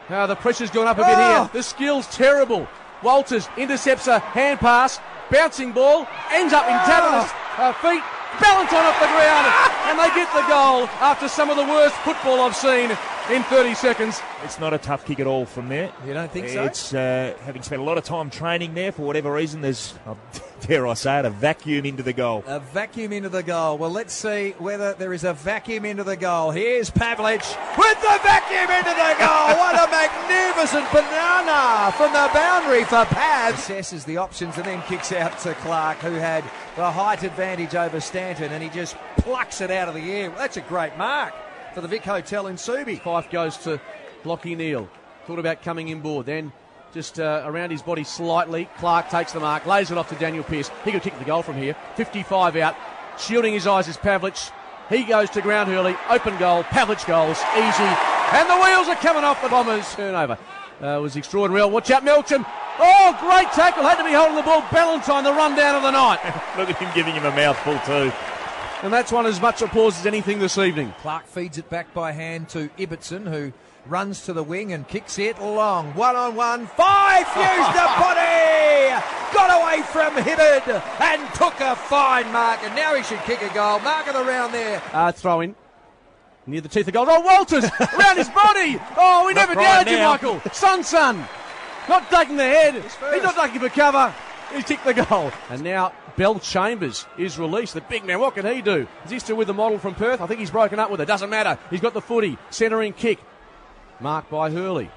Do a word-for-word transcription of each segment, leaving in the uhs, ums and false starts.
Uh, the pressure's gone up a bit Oh. here. The skill's terrible. Walters intercepts a hand pass. Bouncing ball. Ends up in Taverner's uh, feet. Ballantyne off the ground. And they get the goal after some of the worst football I've seen in thirty seconds. It's not a tough kick at all from there. You don't think so? It's uh, having spent a lot of time training there for whatever reason. There's, oh, dare I say it, a vacuum into the goal. A vacuum into the goal. Well, let's see whether there is a vacuum into the goal. Here's Pavlich with the vacuum into the goal. What a magnificent banana from the boundary for Pav. Assesses the options and then kicks out to Clark, who had the height advantage over Stanton, and he just plucks it out of the air. Well, that's a great mark for the Vic Hotel in Subi. Fife goes to Lockie Neal. Thought about coming inboard. Then just uh, around his body slightly. Clark takes the mark, lays it off to Daniel Pearce. He could kick the goal from here. fifty-five out. Shielding his eyes is Pavlich. He goes to ground Hurley. Open goal. Pavlich goals. Easy. And the wheels are coming off the Bombers. Turnover uh, was extraordinary. Watch out, Melcham. Oh, great tackle. Had to be holding the ball. Ballantyne, the rundown of the night. Look at him giving him a mouthful too. And that's won as much applause as anything this evening. Clark feeds it back by hand to Ibbotson, who runs to the wing and kicks it long. One on one. Five used the body. Got away from Hibbard and took a fine mark. And now he should kick a goal. Mark of the round there. Uh, throw in. Near the teeth of goal. Oh, Walters around his body. Oh, we Not never right doubted you, now. Michael. Sun Sun. Not taking the head. He's not taking for cover. He's kicked the goal. And now Bell Chambers is released. The big man, what can he do? Is he still with the model from Perth? I think he's broken up with it. Doesn't matter. He's got the footy. Centering kick. Marked by Hurley.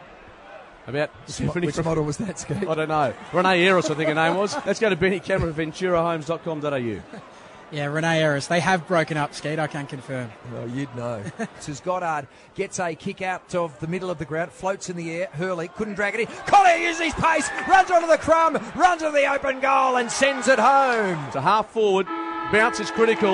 About Which from, model was that, Skeet? I don't know. Renee Eros, I think her name was. Let's go to Benny Cameron, ventura homes dot com dot a u. Yeah, Renee Eris. They have broken up, Skeet. I can confirm. Well, you'd know. This is Goddard. Gets a kick out of the middle of the ground. Floats in the air. Hurley couldn't drag it in. Collier uses his pace. Runs onto the crumb. Runs to the open goal and sends it home. It's a half forward. Bounce is critical.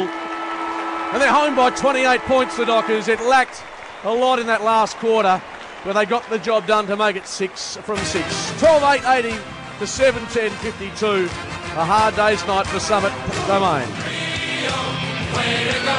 And they're home by twenty-eight points, the Dockers. It lacked a lot in that last quarter, but they got the job done to make it six from six. twelve eight eighty to seven ten fifty-two. A hard day's night for Summit Domain. Way to go.